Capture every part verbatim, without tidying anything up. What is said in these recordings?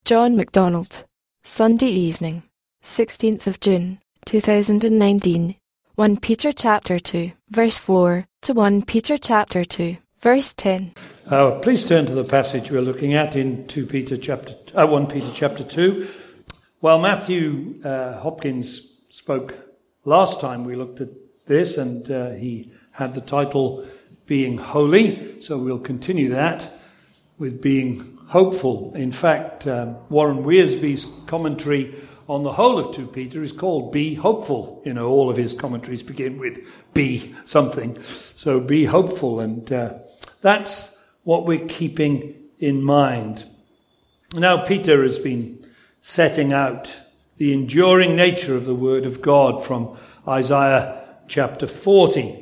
John MacDonald. Sunday evening, sixteenth of June, two thousand nineteen. First Peter chapter two, verse four to First Peter chapter two, verse ten. Uh, please turn to the passage we're looking at in Second Peter chapter, uh, First Peter chapter two. While Matthew uh, Hopkins spoke last time, we looked at this, and uh, he had the title Being Holy, so we'll continue that with being hopeful. In fact, um, Warren Wiersbe's commentary on the whole of Second Peter is called Be Hopeful. You know, all of his commentaries begin with be something. So be hopeful, and uh, that's what we're keeping in mind. Now, Peter has been setting out the enduring nature of the Word of God from Isaiah chapter forty.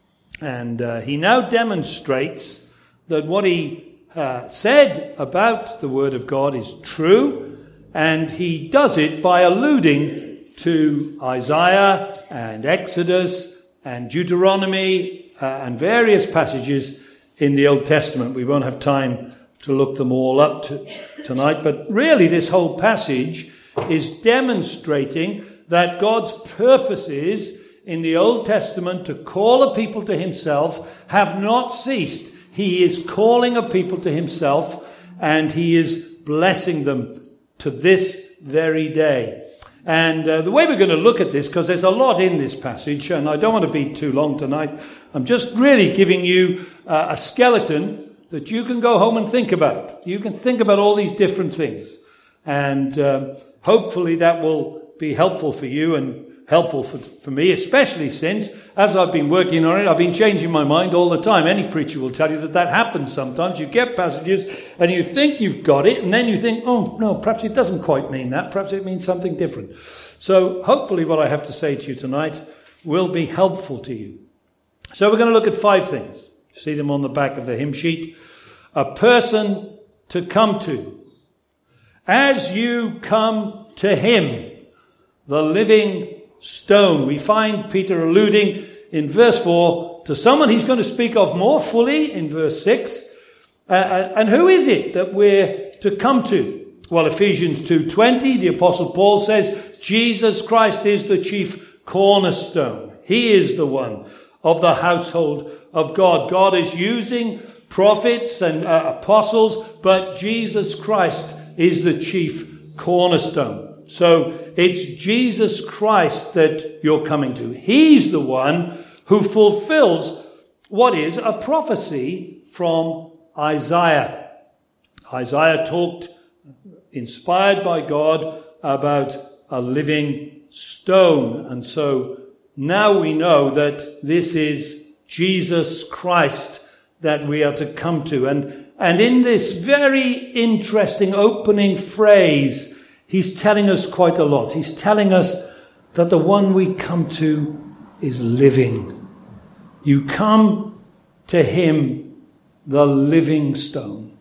And uh, he now demonstrates that what he uh, said about the Word of God is true, and he does it by alluding to Isaiah and Exodus and Deuteronomy uh, and various passages in the Old Testament. We won't have time to look them all up to, tonight, but really this whole passage is demonstrating that God's purposes in the Old Testament to call a people to himself have not ceased. He is calling a people to himself, and he is blessing them to this very day. And uh, the way we're going to look at this, because there's a lot in this passage, and I don't want to be too long tonight, I'm just really giving you uh, a skeleton that you can go home and think about. You can think about all these different things. And um, hopefully that will be helpful for you and helpful for, for me, especially since, as I've been working on it, I've been changing my mind all the time. Any preacher will tell you that that happens sometimes. You get passages and you think you've got it, and then you think, oh, no, perhaps it doesn't quite mean that. Perhaps it means something different. So hopefully what I have to say to you tonight will be helpful to you. So we're going to look at five things. See them on the back of the hymn sheet. A person to come to. As you come to him, the living stone. We find Peter alluding in verse four to someone he's going to speak of more fully in verse six. Uh, and who is it that we're to come to? Well, Ephesians two twenty, the Apostle Paul says, Jesus Christ is the chief cornerstone. He is the one of the household of God. God is using prophets and uh, apostles, but Jesus Christ is the chief cornerstone. So it's Jesus Christ that you're coming to. He's the one who fulfills what is a prophecy from Isaiah. Isaiah talked, inspired by God, about a living stone. And so now we know that this is Jesus Christ that we are to come to. And, and in this very interesting opening phrase, he's telling us quite a lot. He's telling us that the one we come to is living. You come to him, the living stone.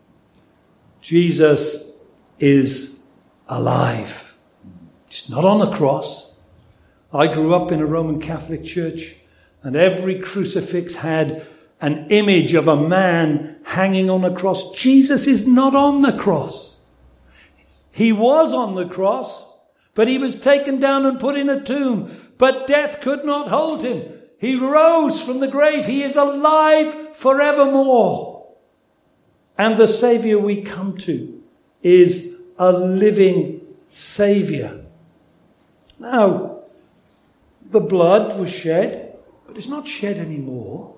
Jesus is alive. He's not on the cross. I grew up in a Roman Catholic church, and every crucifix had an image of a man hanging on a cross. Jesus is not on the cross. He was on the cross, but he was taken down and put in a tomb. But death could not hold him. He rose from the grave. He is alive forevermore. And the Saviour we come to is a living Saviour. Now, the blood was shed, but it's not shed anymore.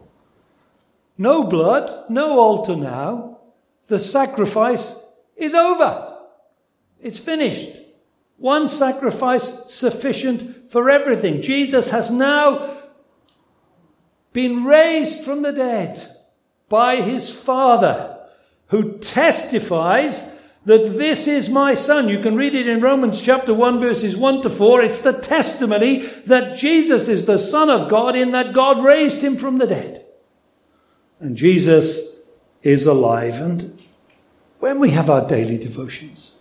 No blood, no altar now. The sacrifice is over. It's finished. One sacrifice sufficient for everything. Jesus has now been raised from the dead by his Father, who testifies that this is my Son. You can read it in Romans chapter one, verses one to four. It's the testimony that Jesus is the Son of God, in that God raised him from the dead. And Jesus is alive. And when we have our daily devotions,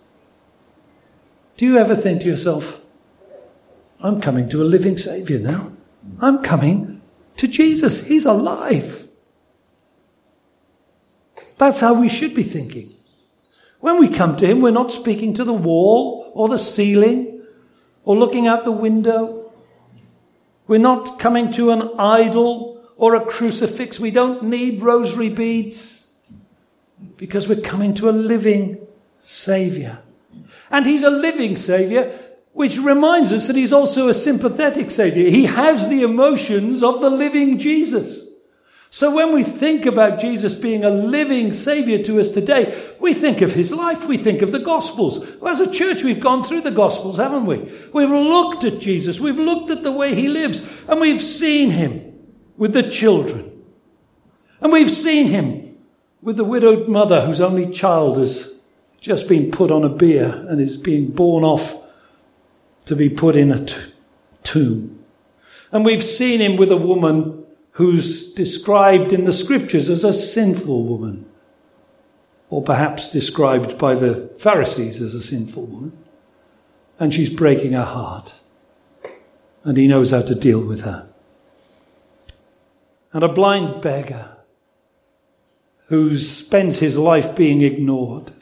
do you ever think to yourself, I'm coming to a living Saviour now. I'm coming to Jesus. He's alive. That's how we should be thinking. When we come to him, we're not speaking to the wall or the ceiling or looking out the window. We're not coming to an idol or a crucifix. We don't need rosary beads because we're coming to a living Saviour. And he's a living Saviour, which reminds us that he's also a sympathetic Saviour. He has the emotions of the living Jesus. So when we think about Jesus being a living Saviour to us today, we think of his life, we think of the Gospels. Well, as a church, we've gone through the Gospels, haven't we? We've looked at Jesus, we've looked at the way he lives, and we've seen him with the children. And we've seen him with the widowed mother whose only child has just been put on a bier and is being borne off to be put in a t- tomb. And we've seen him with a woman who's described in the scriptures as a sinful woman, or perhaps described by the Pharisees as a sinful woman. And she's breaking her heart. And he knows how to deal with her. And a blind beggar who spends his life being ignored.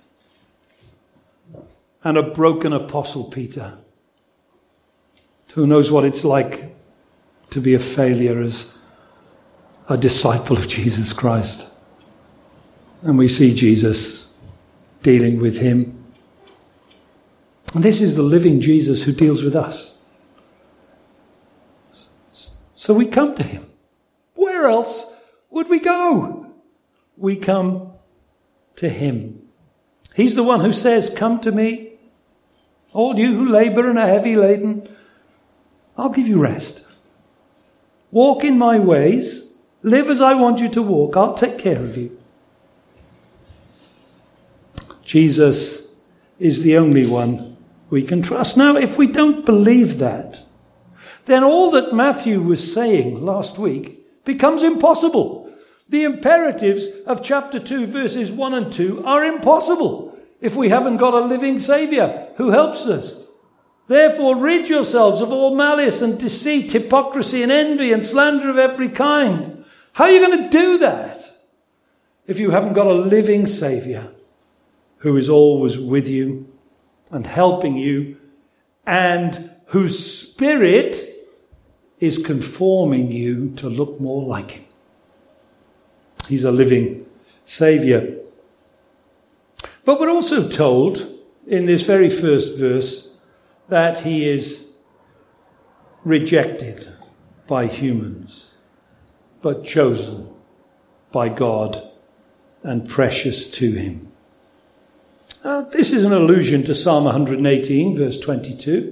And a broken apostle Peter, who knows what it's like to be a failure as a disciple of Jesus Christ. And we see Jesus dealing with him. And this is the living Jesus who deals with us. So we come to him. Where else would we go? We come to him. He's the one who says, "Come to me, all you who labour and are heavy laden. I'll give you rest. Walk in my ways. Live as I want you to walk. I'll take care of you." Jesus is the only one we can trust. Now, if we don't believe that, then all that Matthew was saying last week becomes impossible. The imperatives of chapter two, verses one and two are impossible if we haven't got a living Saviour who helps us. Therefore, rid yourselves of all malice and deceit, hypocrisy and envy and slander of every kind. How are you going to do that if you haven't got a living Saviour who is always with you and helping you and whose Spirit is conforming you to look more like him? He's a living Saviour. But we're also told in this very first verse that he is rejected by humans, but chosen by God and precious to him. Uh, this is an allusion to Psalm one eighteen, verse twenty-two.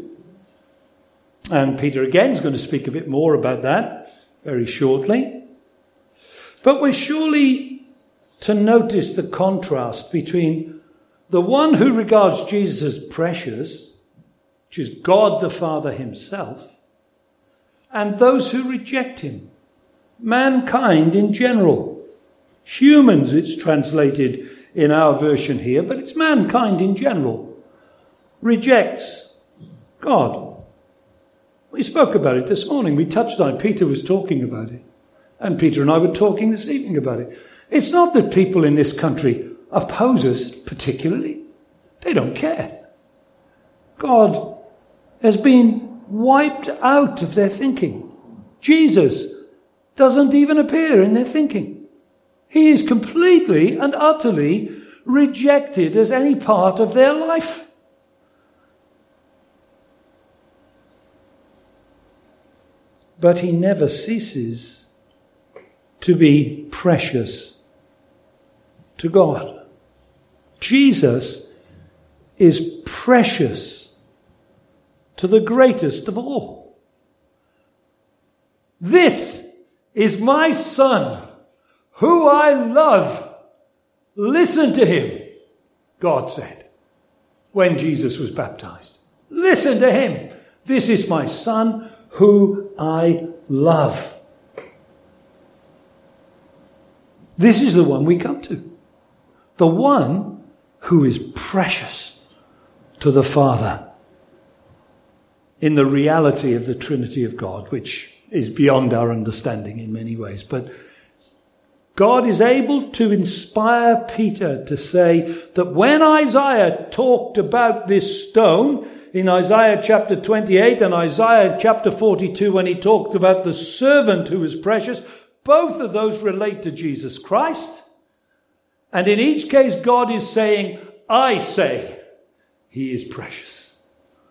And Peter again is going to speak a bit more about that very shortly. But we're surely to notice the contrast between the one who regards Jesus as precious, which is God the Father himself, and those who reject him. Mankind in general. Humans, it's translated in our version here, but it's mankind in general. Rejects God. We spoke about it this morning. We touched on it. Peter was talking about it. And Peter and I were talking this evening about it. It's not that people in this country oppose us particularly. They don't care. God has been wiped out of their thinking. Jesus doesn't even appear in their thinking. He is completely and utterly rejected as any part of their life. But he never ceases to be precious to God. Jesus is precious to the greatest of all. This is my Son, who I love. Listen to him, God said, when Jesus was baptized. Listen to him. This is my Son, who I love. This is the one we come to. The one who is precious to the Father in the reality of the Trinity of God, which is beyond our understanding in many ways. But God is able to inspire Peter to say that when Isaiah talked about this stone, in Isaiah chapter twenty-eight and Isaiah chapter forty-two, when he talked about the servant who is precious, both of those relate to Jesus Christ. And in each case, God is saying, I say, he is precious.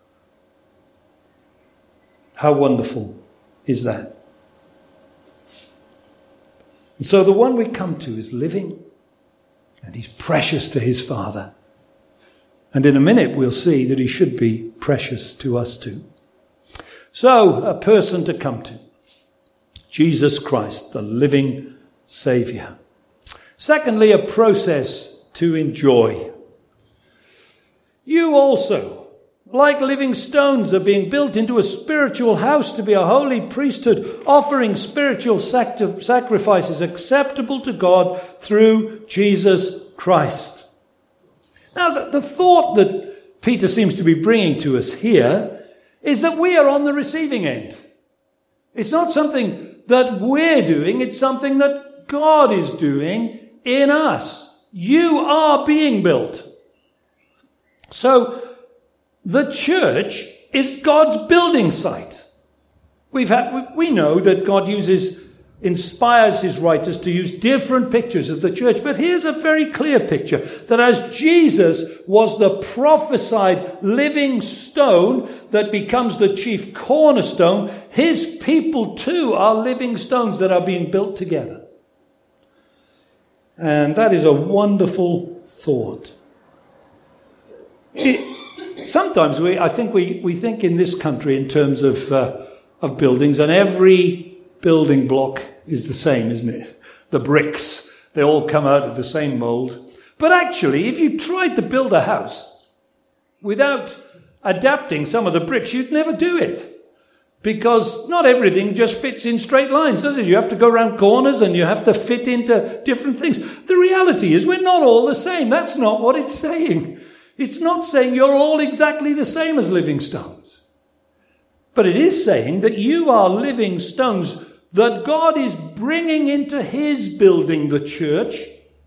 How wonderful is that? And so the one we come to is living, and he's precious to his Father. And in a minute we'll see that he should be precious to us too. So, a person to come to. Jesus Christ, the living Saviour. Secondly, a process to enjoy. You also, like living stones, are being built into a spiritual house to be a holy priesthood, offering spiritual sac- sacrifices acceptable to God through Jesus Christ. Now, the, the thought that Peter seems to be bringing to us here is that we are on the receiving end. It's not something that we're doing, it's something that God is doing in us. You are being built. So, the church is God's building site. We've had, we know that God uses, inspires his writers to use different pictures of the church. But here's a very clear picture that as Jesus was the prophesied living stone that becomes the chief cornerstone, his people too are living stones that are being built together. And that is a wonderful thought. It, sometimes we, I think we, we think in this country in terms of, uh, of buildings, and every building block is the same, isn't it? The bricks, they all come out of the same mould. But actually, if you tried to build a house without adapting some of the bricks, you'd never do it. Because not everything just fits in straight lines, does it? You have to go around corners and you have to fit into different things. The reality is we're not all the same. That's not what it's saying. It's not saying you're all exactly the same as living stones. But it is saying that you are living stones that God is bringing into his building, the church,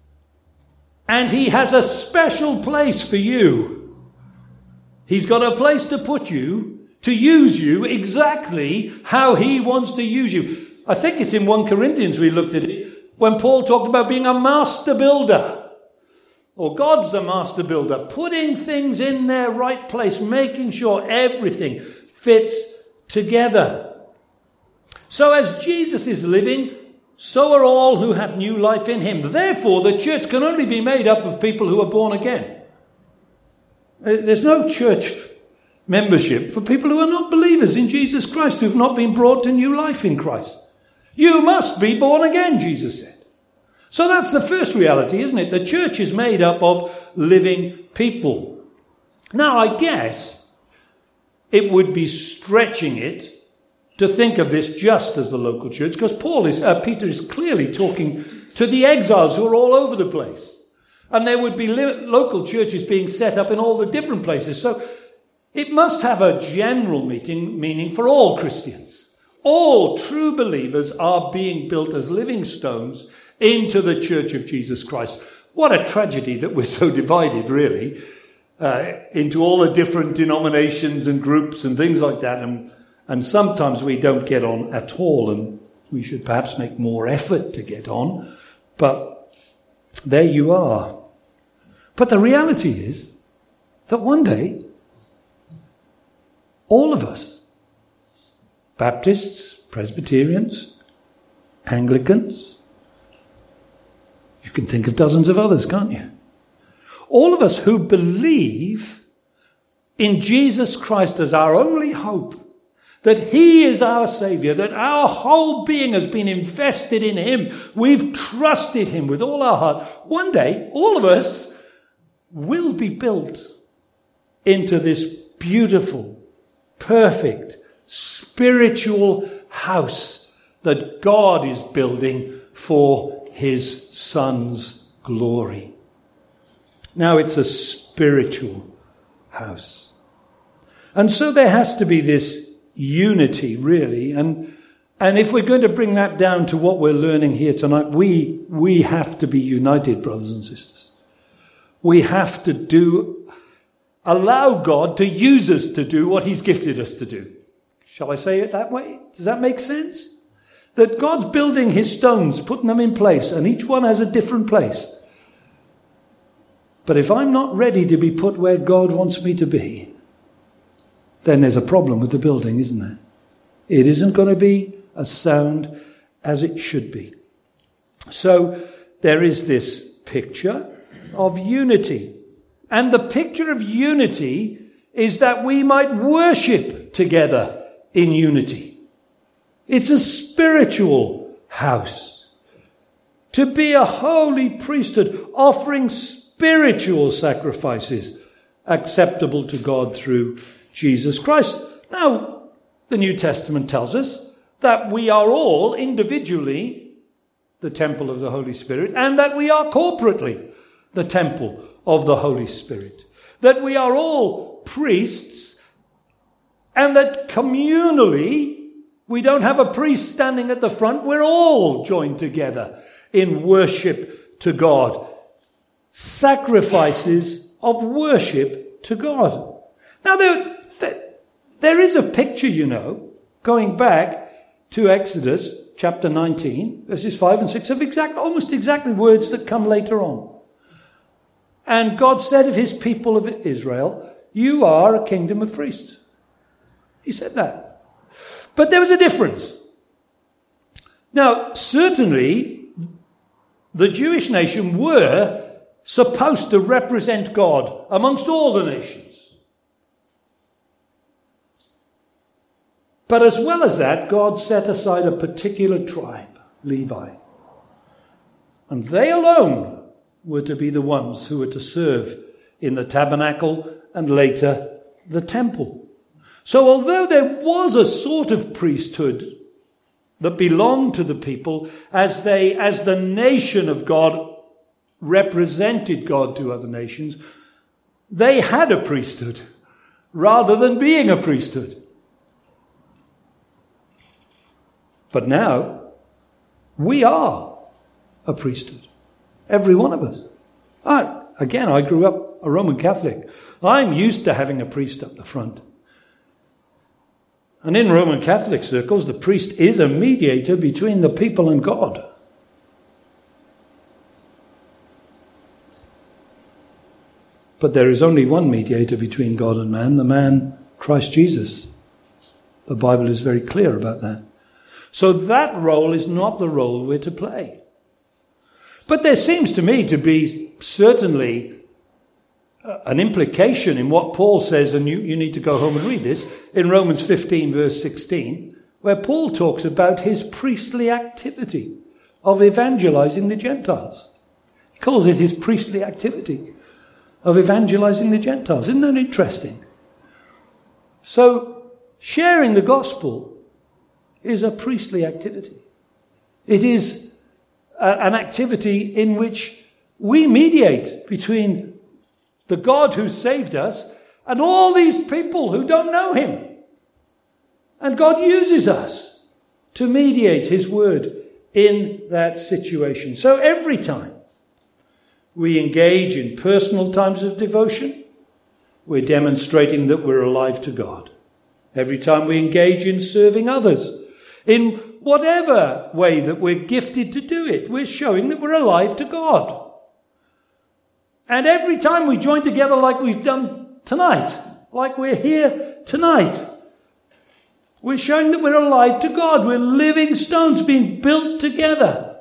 and he has a special place for you. He's got a place to put you, to use you exactly how he wants to use you. I think it's in First Corinthians we looked at it, when Paul talked about being a master builder. Or God's a master builder, putting things in their right place, making sure everything fits together. So as Jesus is living, so are all who have new life in him. Therefore, the church can only be made up of people who are born again. There's no church membership for people who are not believers in Jesus Christ, who have not been brought to new life in Christ. You must be born again, Jesus said. So that's the first reality, isn't it? The church is made up of living people. Now, I guess it would be stretching it to think of this just as the local church, because Paul is, uh, Peter is clearly talking to the exiles who are all over the place. And there would be li- local churches being set up in all the different places. So it must have a general meaning, meaning for all Christians. All true believers are being built as living stones into the church of Jesus Christ. What a tragedy that we're so divided, really, uh, into all the different denominations and groups and things like that. And, and sometimes we don't get on at all, and we should perhaps make more effort to get on. But there you are. But the reality is that one day, all of us, Baptists, Presbyterians, Anglicans, you can think of dozens of others, can't you? All of us who believe in Jesus Christ as our only hope, that he is our Saviour, that our whole being has been invested in him, we've trusted him with all our heart. One day, all of us will be built into this beautiful, perfect, spiritual house that God is building for his Son's glory. Now it's a spiritual house. And so there has to be this unity, really. And, And if we're going to bring that down to what we're learning here tonight, we, we have to be united, brothers and sisters. We have to do, allow God to use us to do what he's gifted us to do. Shall I say it that way? Does that make sense? That God's building his stones, putting them in place, and each one has a different place. But if I'm not ready to be put where God wants me to be, then there's a problem with the building, isn't there? It isn't going to be as sound as it should be. So there is this picture of unity. And the picture of unity is that we might worship together in unity. It's a spiritual house. To be a holy priesthood, offering spiritual sacrifices acceptable to God through Jesus Christ. Now, the New Testament tells us that we are all individually the temple of the Holy Spirit, and that we are corporately the temple of the Holy Spirit. That we are all priests, and that communally we don't have a priest standing at the front. We're all joined together in worship to God. Sacrifices of worship to God. Now there, there, there is a picture, you know, going back to Exodus chapter nineteen, verses five and six, of exact, almost exactly words that come later on. And God said of his people of Israel, you are a kingdom of priests. He said that. But there was a difference. Now, certainly, the Jewish nation were supposed to represent God amongst all the nations. But as well as that, God set aside a particular tribe, Levi. And they alone were to be the ones who were to serve in the tabernacle and later the temple. So although there was a sort of priesthood that belonged to the people as they, as the nation of God represented God to other nations, they had a priesthood rather than being a priesthood. But now, we are a priesthood. Every one of us. I, again, I grew up a Roman Catholic. I'm used to having a priest up the front. And in Roman Catholic circles, the priest is a mediator between the people and God. But there is only one mediator between God and man, the man Christ Jesus. The Bible is very clear about that. So that role is not the role we're to play. But there seems to me to be certainly an implication in what Paul says, and you, you need to go home and read this, in Romans fifteen verse sixteen, where Paul talks about his priestly activity of evangelizing the Gentiles. He calls it his priestly activity of evangelizing the Gentiles. Isn't that interesting? So, sharing the gospel is a priestly activity. It is a, an activity in which we mediate between the God who saved us and all these people who don't know him. And God uses us to mediate his word in that situation. So every time we engage in personal times of devotion, we're demonstrating that we're alive to God. Every time we engage in serving others, in whatever way that we're gifted to do it, we're showing that we're alive to God. And every time we join together like we've done tonight, like we're here tonight, we're showing that we're alive to God. We're living stones being built together.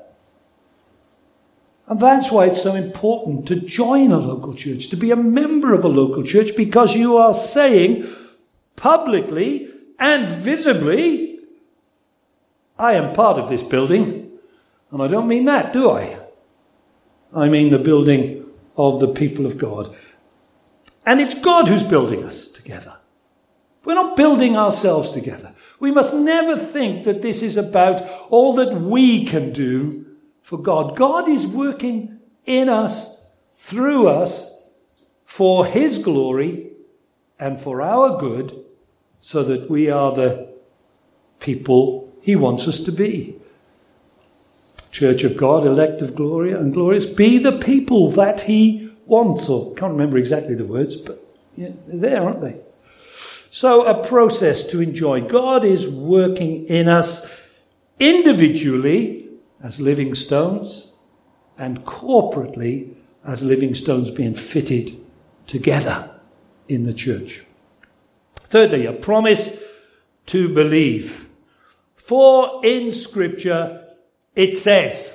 And that's why it's so important to join a local church, to be a member of a local church, because you are saying publicly and visibly, I am part of this building. And I don't mean that, do I? I mean the building of the people of God. And it's God who's building us together. We're not building ourselves together. We must never think that this is about all that we can do for God. God is working in us, through us, for his glory and for our good, so that we are the people he wants us to be. Church of God, elect of glory and glorious. Be the people that he wants. Or can't remember exactly the words, but yeah, they're there, aren't they? So a process to enjoy. God is working in us individually as living stones and corporately as living stones being fitted together in the church. Thirdly, a promise to believe. For in Scripture it says,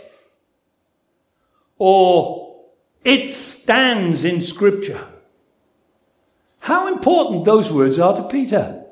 or it stands in Scripture. How important those words are to Peter.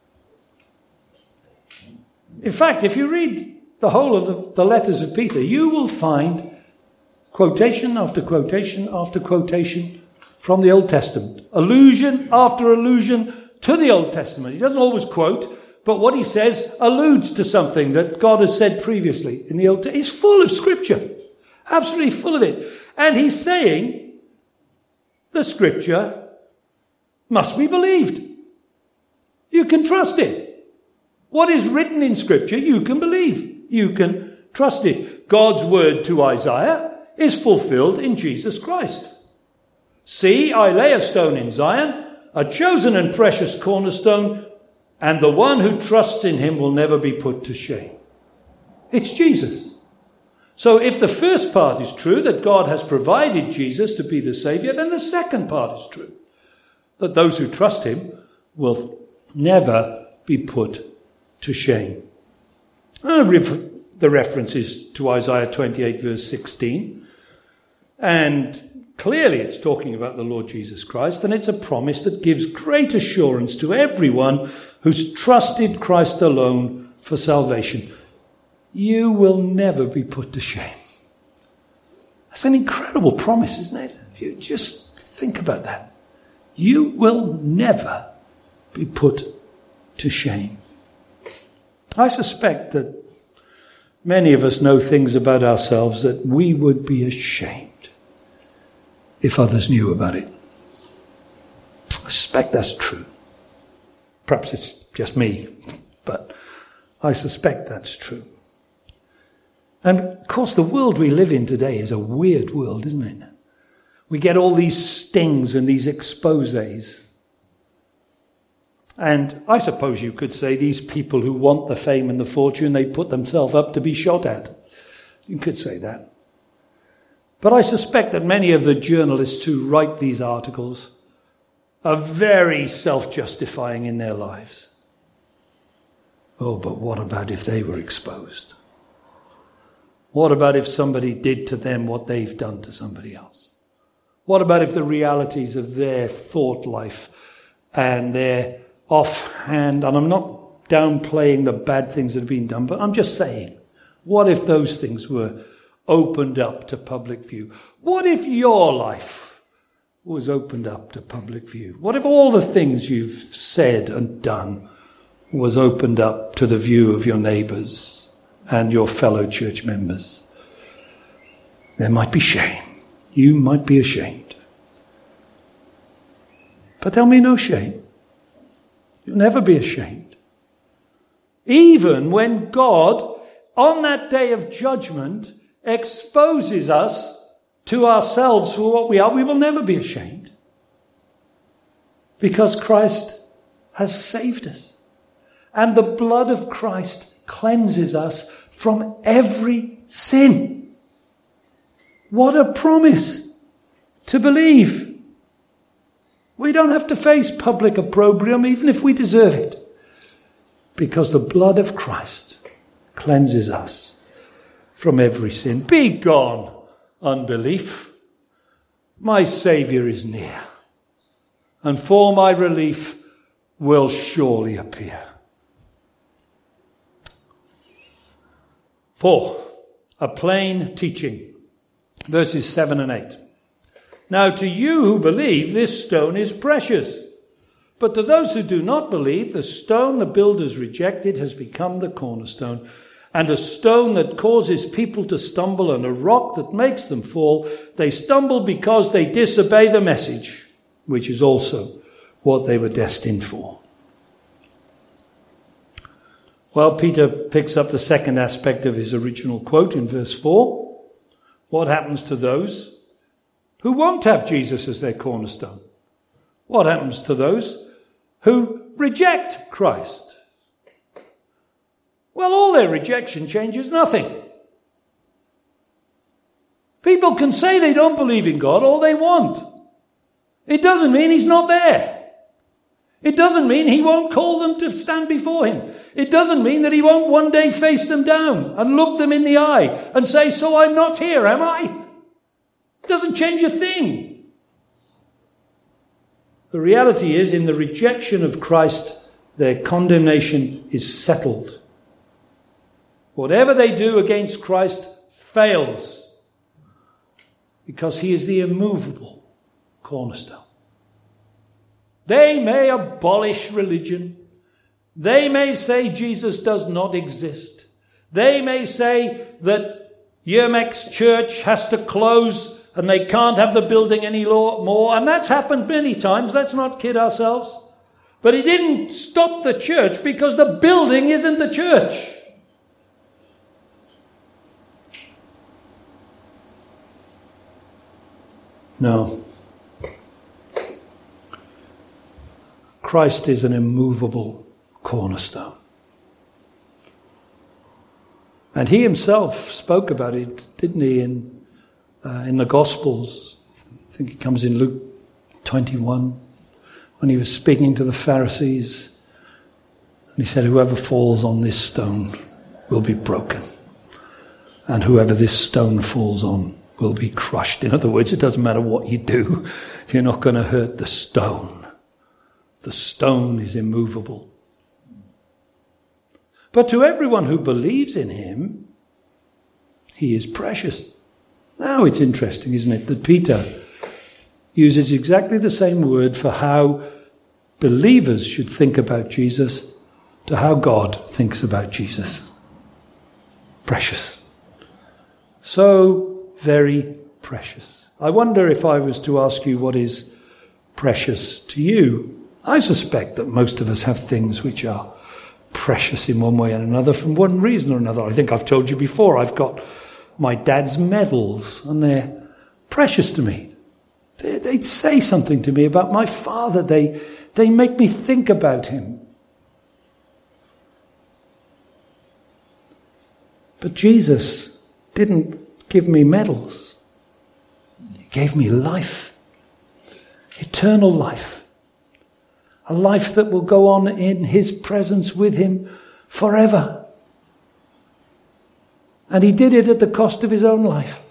In fact, if you read the whole of the, the letters of Peter, you will find quotation after quotation after quotation from the Old Testament. Allusion after allusion to the Old Testament. He doesn't always quote, but what he says alludes to something that God has said previously in the Old Testament. He's full of Scripture. Absolutely full of it. And he's saying the Scripture must be believed. You can trust it. What is written in Scripture, you can believe. You can trust it. God's word to Isaiah is fulfilled in Jesus Christ. See, I lay a stone in Zion, a chosen and precious cornerstone, and the one who trusts in him will never be put to shame. It's Jesus. So if the first part is true, that God has provided Jesus to be the Saviour, then the second part is true, that those who trust him will never be put to shame. Uh, the reference is to Isaiah twenty-eight, verse sixteen. And clearly it's talking about the Lord Jesus Christ, and it's a promise that gives great assurance to everyone who's trusted Christ alone for salvation. You will never be put to shame. That's an incredible promise, isn't it? You just think about that. You will never be put to shame. I suspect that many of us know things about ourselves that we would be ashamed if others knew about it. I suspect that's true. Perhaps it's just me, but I suspect that's true. And of course, the world we live in today is a weird world, isn't it? We get all these stings and these exposés. And I suppose you could say these people who want the fame and the fortune, they put themselves up to be shot at. You could say that. But I suspect that many of the journalists who write these articles are very self-justifying in their lives. Oh, but what about if they were exposed? What about if somebody did to them what they've done to somebody else? What about if the realities of their thought life and their offhand, and I'm not downplaying the bad things that have been done, but I'm just saying, what if those things were opened up to public view? What if your life was opened up to public view? What if all the things you've said and done was opened up to the view of your neighbours and your fellow church members? There might be shame. You might be ashamed. But there'll be no shame. You'll never be ashamed. Even when God, on that day of judgment, exposes us to ourselves for what we are, we will never be ashamed. Because Christ has saved us. And the blood of Christ cleanses us from every sin. What a promise to believe. We don't have to face public opprobrium even if we deserve it. Because the blood of Christ cleanses us from every sin. Be gone, unbelief. My Saviour is near, and for my relief will surely appear. Four, a plain teaching. Verses seven and eight. Now to you who believe, this stone is precious. But to those who do not believe, the stone the builders rejected has become the cornerstone, and a stone that causes people to stumble, and a rock that makes them fall. They stumble because they disobey the message, which is also what they were destined for. Well, Peter picks up the second aspect of his original quote in verse four. What happens to those who won't have Jesus as their cornerstone? What happens to those who reject Christ? Well, all their rejection changes nothing. People can say they don't believe in God all they want. It doesn't mean he's not there. It doesn't mean he won't call them to stand before him. It doesn't mean that he won't one day face them down and look them in the eye and say, so I'm not here, am I? It doesn't change a thing. The reality is, in the rejection of Christ, their condemnation is settled. Whatever they do against Christ fails, because he is the immovable cornerstone. They may abolish religion. They may say Jesus does not exist. They may say that Yermex Church has to close and they can't have the building any more. And that's happened many times. Let's not kid ourselves. But it didn't stop the church because the building isn't the church. No. Christ is an immovable cornerstone. And he himself spoke about it, didn't he, in, uh, in the Gospels. I think it comes in Luke twenty-one, when he was speaking to the Pharisees. And he said, whoever falls on this stone will be broken. And whoever this stone falls on will be crushed. In other words, it doesn't matter what you do, you're not going to hurt the stone. The stone is immovable. But to everyone who believes in him, he is precious. Now it's interesting, isn't it, that Peter uses exactly the same word for how believers should think about Jesus to how God thinks about Jesus. Precious. So very precious. I wonder if I was to ask you what is precious to you. I suspect that most of us have things which are precious in one way and another for one reason or another. I think I've told you before, I've got my dad's medals and they're precious to me. They, they say something to me about my father. They, they make me think about him. But Jesus didn't give me medals. He gave me life. Eternal life. A life that will go on in his presence with him forever. And he did it at the cost of his own life.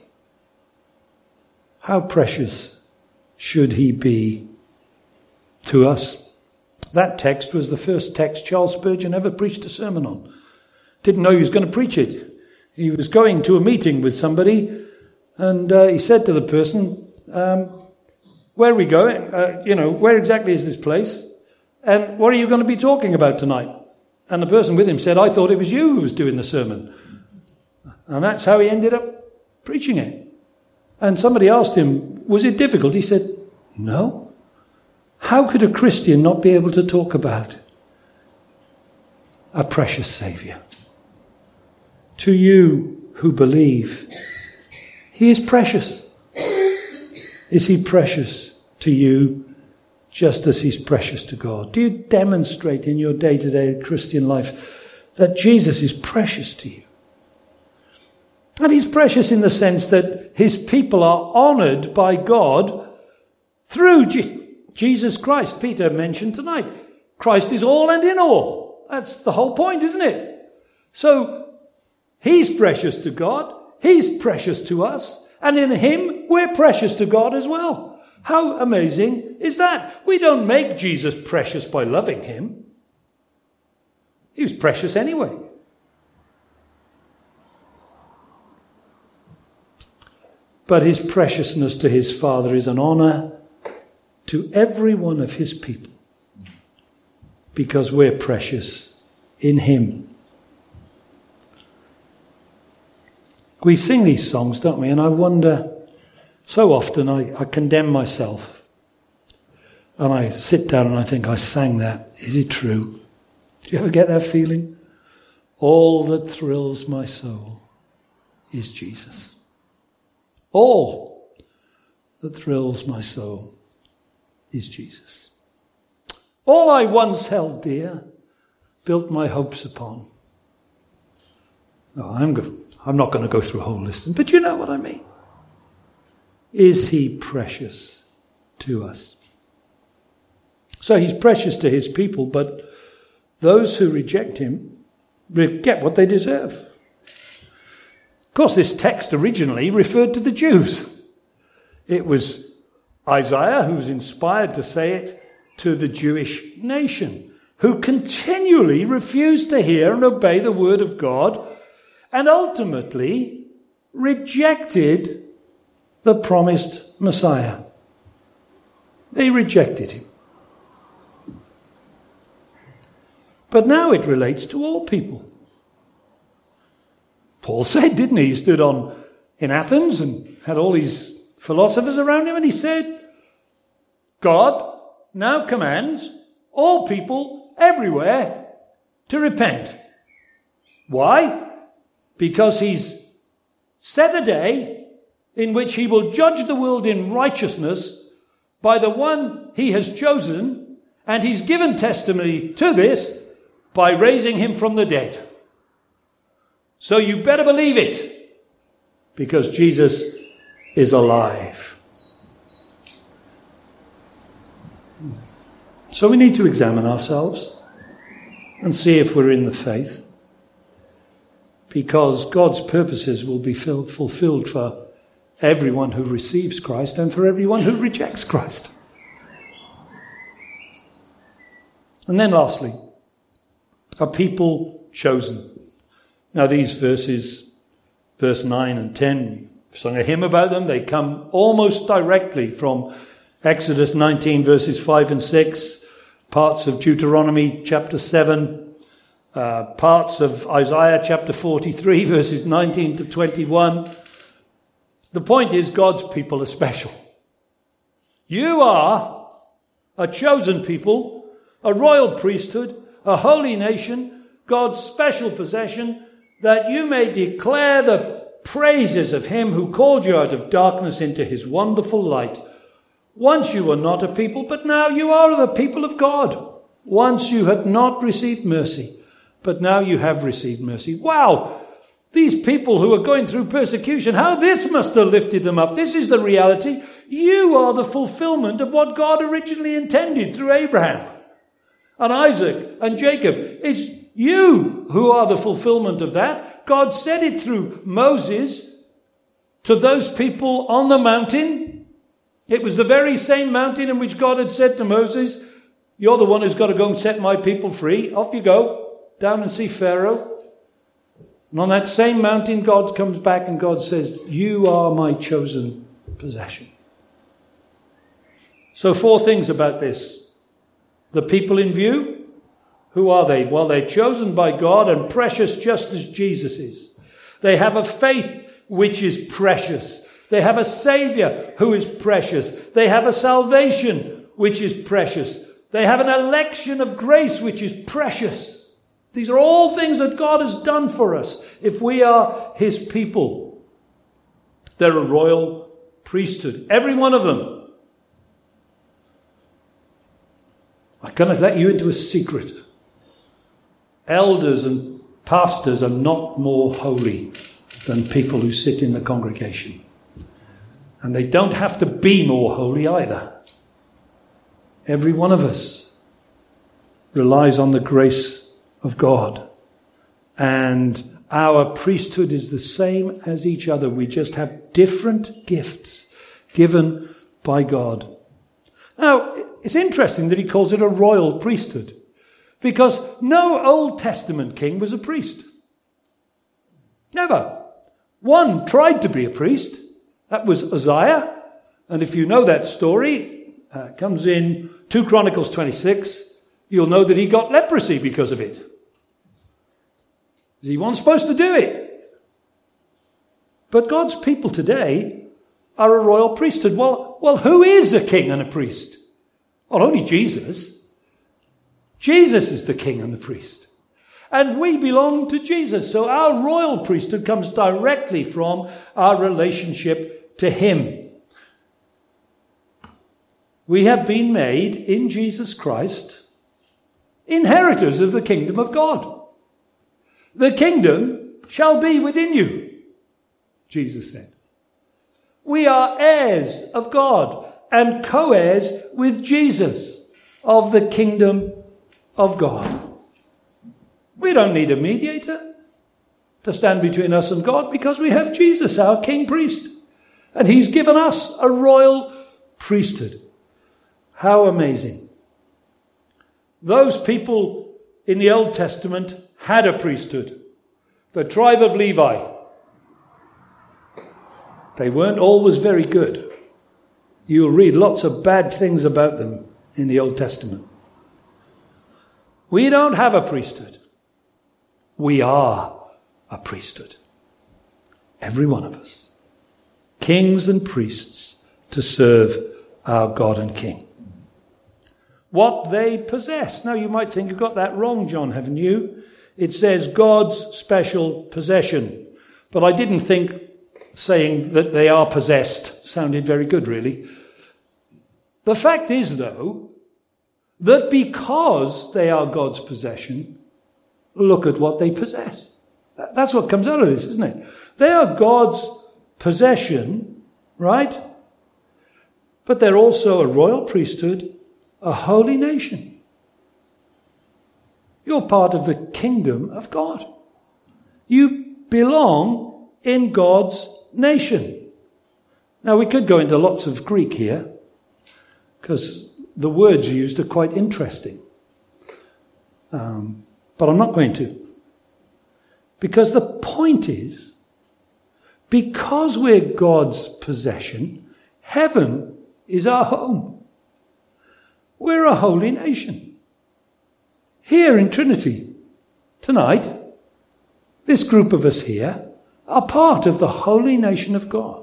How precious should he be to us? That text was the first text Charles Spurgeon ever preached a sermon on. Didn't know he was going to preach it. He was going to a meeting with somebody and uh, he said to the person, um, where are we going? Uh, you know, where exactly is this place? And what are you going to be talking about tonight? And the person with him said, I thought it was you who was doing the sermon. And that's how he ended up preaching it. And somebody asked him, was it difficult? He said, no. How could a Christian not be able to talk about a precious Saviour? To you who believe, he is precious. Is he precious to you? Just as he's precious to God? Do you demonstrate in your day-to-day Christian life that Jesus is precious to you? And he's precious in the sense that his people are honoured by God through Je- Jesus Christ. Peter mentioned tonight, Christ is all and in all. That's the whole point, isn't it? So he's precious to God, he's precious to us, and in him we're precious to God as well. How amazing is that? We don't make Jesus precious by loving him. He was precious anyway. But his preciousness to his Father is an honour to every one of his people, because we're precious in him. We sing these songs, don't we? And I wonder, so often I, I condemn myself. And I sit down and I think, I sang that. Is it true? Do you ever get that feeling? All that thrills my soul is Jesus. All that thrills my soul is Jesus. All I once held dear, built my hopes upon. Oh, I'm, go- I'm not going to go through a whole list, but you know what I mean. Is he precious to us? So he's precious to his people, but those who reject him get what they deserve. Of course, this text originally referred to the Jews. It was Isaiah who was inspired to say it to the Jewish nation, who continually refused to hear and obey the word of God and ultimately rejected the promised Messiah. They rejected him. But now it relates to all people. Paul said, didn't he? He stood on in Athens and had all these philosophers around him, and he said, God now commands all people everywhere to repent. Why? Because he's set a day in which he will judge the world in righteousness by the one he has chosen, and he's given testimony to this by raising him from the dead. So you better believe it, because Jesus is alive. So we need to examine ourselves and see if we're in the faith, because God's purposes will be fulfilled for everyone who receives Christ and for everyone who rejects Christ. And then lastly, a people chosen. Now these verses, verse nine and ten, we've sung a hymn about them. They come almost directly from Exodus nineteen, verses five and six, parts of Deuteronomy chapter seven, uh, parts of Isaiah chapter forty-three, verses nineteen to twenty-one. The point is, God's people are special. You are a chosen people, a royal priesthood, a holy nation, God's special possession, that you may declare the praises of him who called you out of darkness into his wonderful light. Once you were not a people, but now you are the people of God. Once you had not received mercy, but now you have received mercy. Wow! These people who are going through persecution, how this must have lifted them up. This is the reality. You are the fulfillment of what God originally intended through Abraham and Isaac and Jacob. It's you who are the fulfillment of that. God said it through Moses to those people on the mountain. It was the very same mountain in which God had said to Moses, you're the one who's got to go and set my people free. Off you go, down and see Pharaoh. And on that same mountain, God comes back and God says, you are my chosen possession. So four things about this. The people in view, who are they? Well, they're chosen by God and precious just as Jesus is. They have a faith which is precious. They have a Saviour who is precious. They have a salvation which is precious. They have an election of grace which is precious. These are all things that God has done for us if we are his people. They're a royal priesthood, every one of them. I'm going to let you into a secret. Elders and pastors are not more holy than people who sit in the congregation. And they don't have to be more holy either. Every one of us relies on the grace of God. And our priesthood is the same as each other. We just have different gifts given by God. Now, it's interesting that he calls it a royal priesthood, because no Old Testament king was a priest. Never. One tried to be a priest. That was Uzziah. And if you know that story, uh, it comes in two Chronicles twenty-six. You'll know that he got leprosy because of it. He wasn't supposed to do it. But God's people today are a royal priesthood. Well, well, who is a king and a priest? Well, only Jesus. Jesus is the king and the priest. And we belong to Jesus. So our royal priesthood comes directly from our relationship to him. We have been made in Jesus Christ inheritors of the kingdom of God. The kingdom shall be within you, Jesus said. We are heirs of God and co-heirs with Jesus of the kingdom of God. We don't need a mediator to stand between us and God because we have Jesus, our king priest. And he's given us a royal priesthood. How amazing. Those people in the Old Testament had a priesthood. The tribe of Levi. They weren't always very good. You'll read lots of bad things about them in the Old Testament. We don't have a priesthood. We are a priesthood. Every one of us. Kings and priests to serve our God and King. What they possess. Now you might think you got that wrong, John, haven't you? It says God's special possession. But I didn't think saying that they are possessed sounded very good, really. The fact is, though, that because they are God's possession, look at what they possess. That's what comes out of this, isn't it? They are God's possession, right? But they're also a royal priesthood, a holy nation. You're part of the kingdom of God. You belong in God's nation. Now, we could go into lots of Greek here, because the words used are quite interesting. Um, but I'm not going to. Because the point is, because we're God's possession, heaven is our home. We're a holy nation. Here in Trinity, tonight, this group of us here are part of the holy nation of God.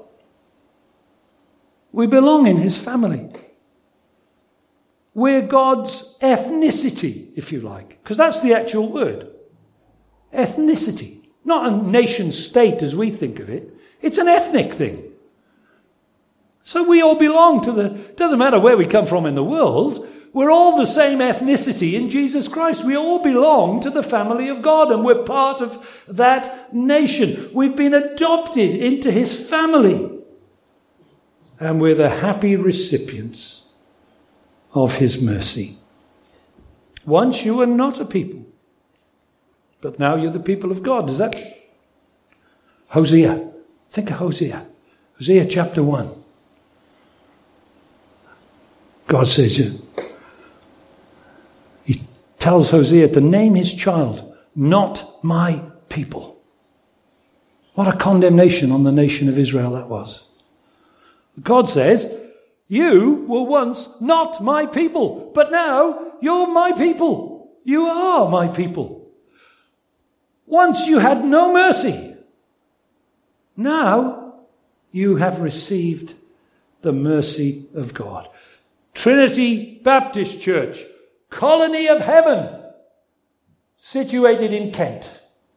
We belong in his family. We're God's ethnicity, if you like, because that's the actual word. Ethnicity. Not a nation state as we think of it. It's an ethnic thing. So we all belong to the, doesn't matter where we come from in the world, we're all the same ethnicity in Jesus Christ. We all belong to the family of God and we're part of that nation. We've been adopted into his family. And we're the happy recipients of his mercy. Once you were not a people, but now you're the people of God. Is that? Hosea. Think of Hosea. Hosea chapter one. God says, he tells Hosea to name his child, not my people. What a condemnation on the nation of Israel that was. God says, you were once not my people, but now you're my people. You are my people. Once you had no mercy. Now you have received the mercy of God. Trinity Baptist Church, colony of heaven, situated in Kent.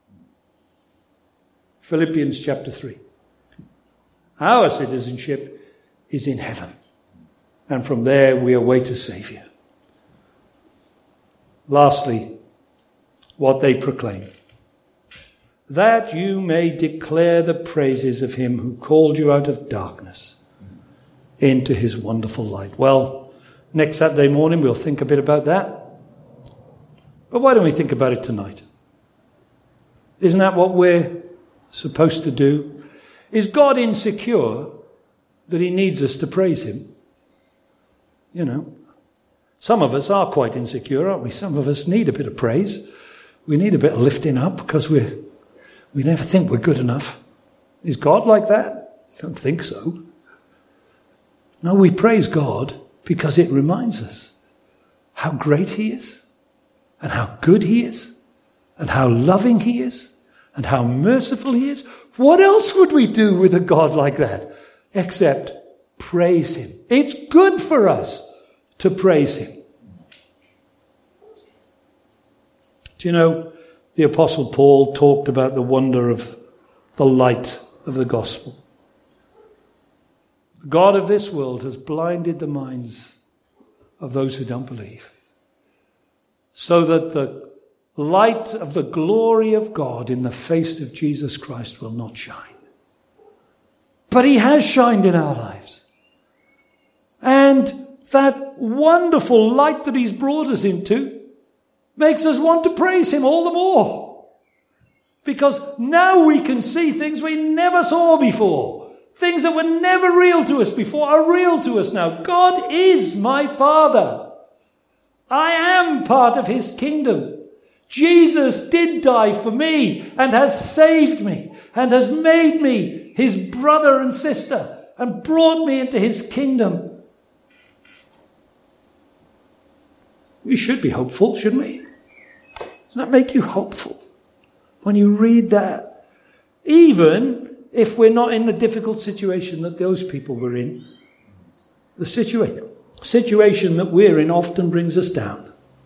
Philippians chapter three. Our citizenship is in heaven. And from there we await a Saviour. Lastly, what they proclaim. That you may declare the praises of him who called you out of darkness into his wonderful light. Well, next Saturday morning we'll think a bit about that. But why don't we think about it tonight? Isn't that what we're supposed to do? Is God insecure that he needs us to praise him? You know, some of us are quite insecure, aren't we? Some of us need a bit of praise. We need a bit of lifting up because we're, we never think we're good enough. Is God like that? I don't think so. No, we praise God because it reminds us how great he is and how good he is and how loving he is and how merciful he is. What else would we do with a God like that except praise him? It's good for us to praise him. Do you know, the Apostle Paul talked about the wonder of the light of the gospel. The God of this world has blinded the minds of those who don't believe, so that the light of the glory of God in the face of Jesus Christ will not shine. But he has shined in our lives. And that wonderful light that he's brought us into makes us want to praise him all the more. Because now we can see things we never saw before. Things that were never real to us before are real to us now. God is my Father. I am part of his kingdom. Jesus did die for me and has saved me and has made me his brother and sister and brought me into his kingdom. We should be hopeful, shouldn't we? Doesn't that make you hopeful when you read that? Even if we're not in the difficult situation that those people were in, the situa- situation that we're in often brings us down.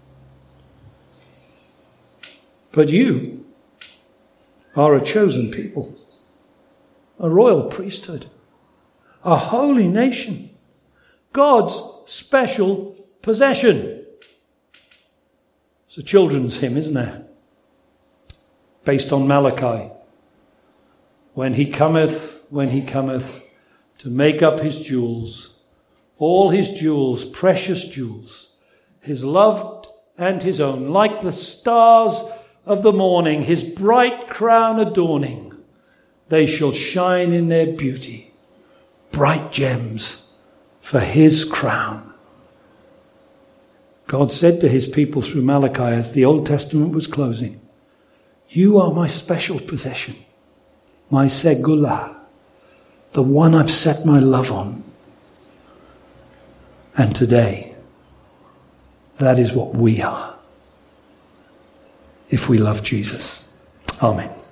But you are a chosen people, a royal priesthood, a holy nation, God's special possession. It's a children's hymn, isn't it? Based on Malachi. When he cometh, when he cometh to make up his jewels, all his jewels, precious jewels, his loved and his own, like the stars of the morning, his bright crown adorning, they shall shine in their beauty, bright gems for his crown. God said to his people through Malachi as the Old Testament was closing, you are my special possession, my segula, the one I've set my love on. And today, that is what we are, if we love Jesus. Amen.